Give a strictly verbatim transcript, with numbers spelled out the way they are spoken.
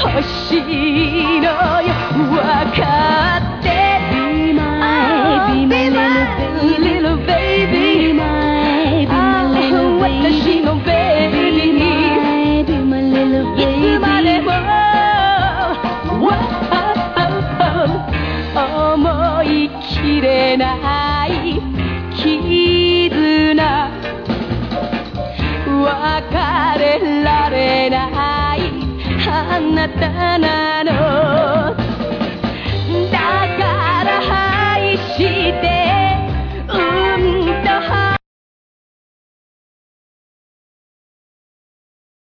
欲しいのよ分かって Be my, be my little baby Be my, be my little baby 私のベイビー Be my, be my little baby いつまでも思いきれない絆別れられないあなたなの